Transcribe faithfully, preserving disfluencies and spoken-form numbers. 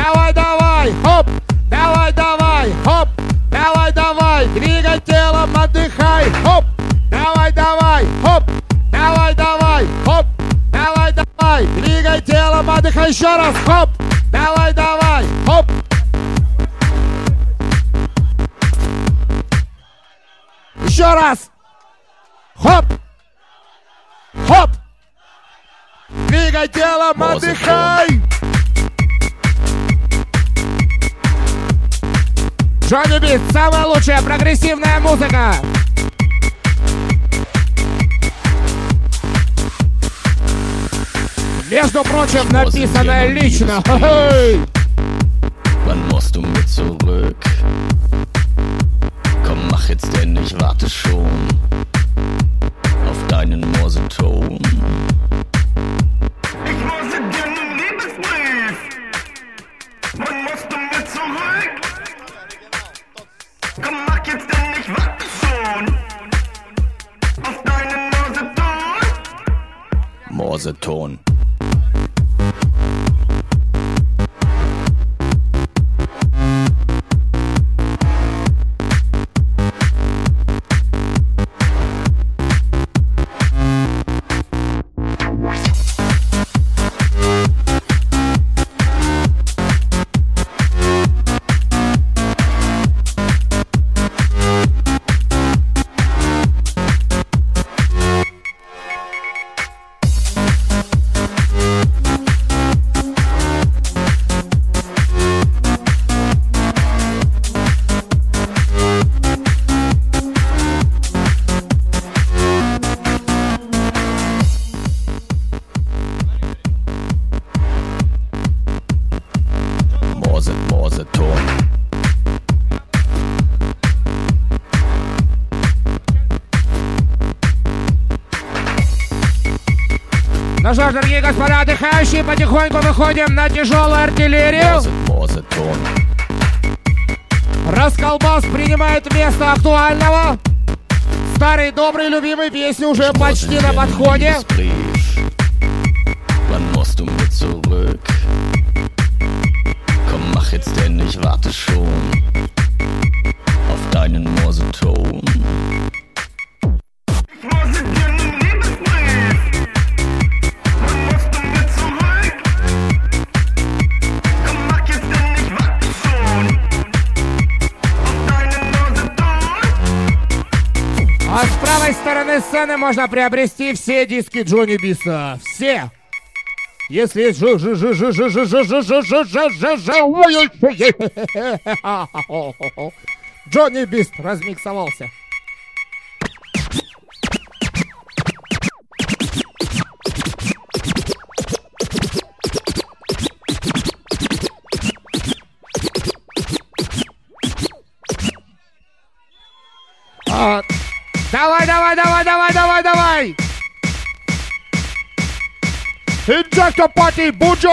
давай, давай, хоп, давай, давай, хоп, давай, давай, двигай телом, отдыхай, хоп, давай, давай, хоп, давай, давай, хоп, давай, давай, двигай телом, отдыхай, еще раз, хоп, давай, давай, хоп. Еще раз, хоп, хоп, двигай телом, отдыхай. Джонни Бист, самая лучшая прогрессивная музыка. Между прочим, написанная лично. Wann musst du mit zurück? Komm, mach jetzt denn, ich warte schon auf deinen Morseton. Ich morse dir einen Liebesbrief. Wann musst du mit zurück? Komm, mach jetzt denn, ich warte schon auf deinen Morseton. Morseton. Ну что ж, дорогие господа отдыхающие, потихоньку выходим на тяжелую артиллерию. Расколбас принимает место актуального. Старый, добрый, любимый песни уже почти на подходе. Wann musst du mit zurück? Komm, mach jetzt denn, ich warte schon auf deinen Morseton. Ich morse dir einen Liebesbrief. Wann musst du mit zurück? Komm, mach jetzt denn, ich warte schon auf deinen Morseton. А с правой стороны сцены можно приобрести все диски Джонни Биста. Все. Если есть жи жи жи жи жи жи жи жи жи жи жи жи Джонни Бист размиксовался. А, давай, давай, давай, давай, давай, давай! Injector Party, Bujo